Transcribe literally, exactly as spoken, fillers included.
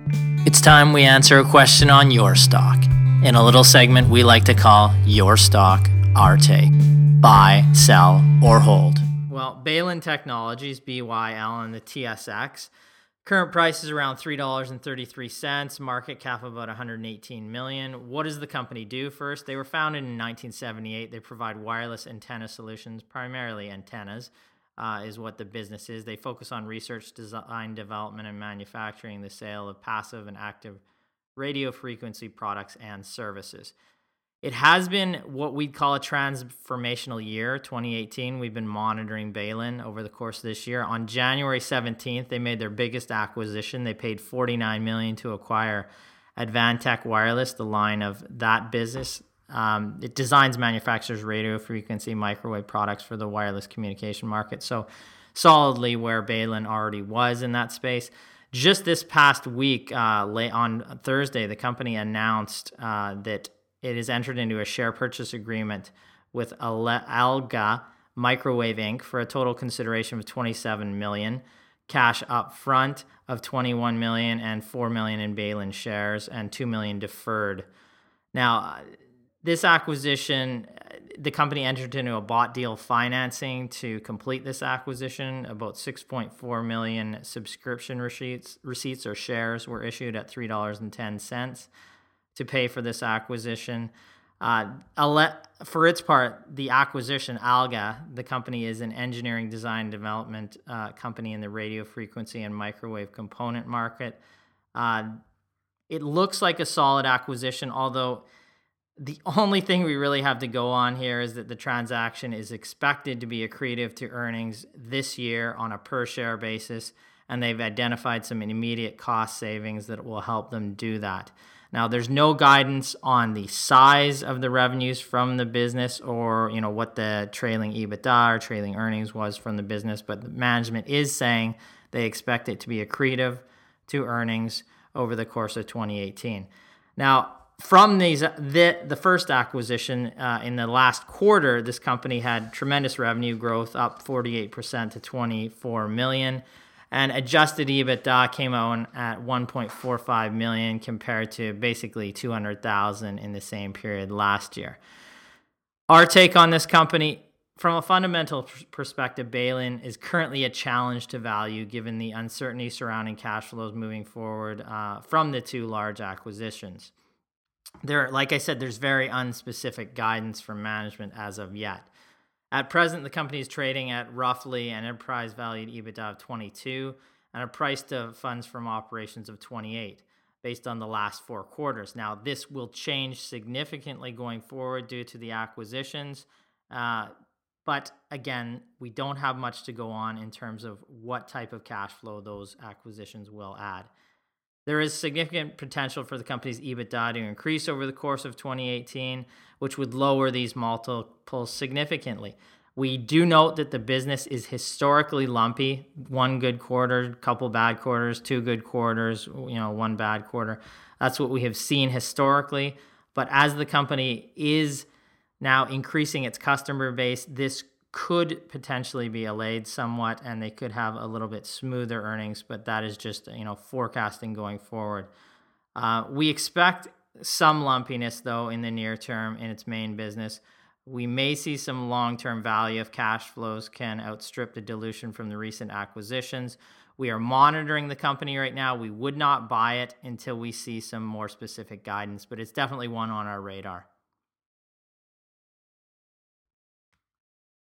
It's time we answer a question on your stock in a little segment we like to call Your Stock, Our Take. Buy, sell, or hold. Well, Baylin Technologies, B Y L, on the T S X. Current price is around three dollars and thirty-three cents, market cap about one hundred eighteen million dollars. What does the company do first? They were founded in nineteen seventy-eight. They provide wireless antenna solutions, primarily antennas, uh, is what the business is. They focus on research, design, development, and manufacturing the sale of passive and active radio frequency products and services. It has been what we'd call a transformational year, twenty eighteen. We've been monitoring Baylin over the course of this year. On January seventeenth, they made their biggest acquisition. They paid forty-nine million dollars to acquire Advantech Wireless, the line of that business. Um, it designs, manufactures radio frequency microwave products for the wireless communication market. So solidly where Baylin already was in that space. Just this past week, uh, late on Thursday, the company announced uh, that it has entered into a share purchase agreement with Alga Microwave Incorporated for a total consideration of twenty-seven million dollars, cash up front of twenty-one million dollars, and four million dollars in Baylin shares, and two million dollars deferred. Now, this acquisition, the company entered into a bought deal financing to complete this acquisition. About six point four million dollars subscription receipts, receipts or shares were issued at three dollars and ten cents. To pay for this acquisition. Uh, for its part, the acquisition, Alga, the company is an engineering design development uh, company in the radio frequency and microwave component market. Uh, it looks like a solid acquisition, although the only thing we really have to go on here is that the transaction is expected to be accretive to earnings this year on a per share basis, and they've identified some immediate cost savings that will help them do that. Now, there's no guidance on the size of the revenues from the business or, you know, what the trailing EBITDA or trailing earnings was from the business, but the management is saying they expect it to be accretive to earnings over the course of twenty eighteen. Now, from these, the, the first acquisition uh, in the last quarter, this company had tremendous revenue growth, up forty-eight percent to twenty-four million dollars. And adjusted EBITDA came out at one point four five million dollars compared to basically two hundred thousand dollars in the same period last year. Our take on this company, from a fundamental perspective, Baylin is currently a challenge to value given the uncertainty surrounding cash flows moving forward uh, from the two large acquisitions. There, like I said, there's very unspecific guidance from management as of yet. At present, the company is trading at roughly an enterprise valued EBITDA of twenty-two and a price to funds from operations of twenty-eight based on the last four quarters. Now, this will change significantly going forward due to the acquisitions. Uh, but again, we don't have much to go on in terms of what type of cash flow those acquisitions will add. There is significant potential for the company's EBITDA to increase over the course of twenty eighteen, which would lower these multiples significantly. We do note that the business is historically lumpy. One good quarter, couple bad quarters, two good quarters, you know, one bad quarter. That's what we have seen historically. But as the company is now increasing its customer base, this could potentially be allayed somewhat, and they could have a little bit smoother earnings, but that is just, you know, forecasting going forward. Uh, we expect some lumpiness, though, in the near term in its main business. We may see some long-term value if cash flows can outstrip the dilution from the recent acquisitions. We are monitoring the company right now. We would not buy it until we see some more specific guidance, but it's definitely one on our radar.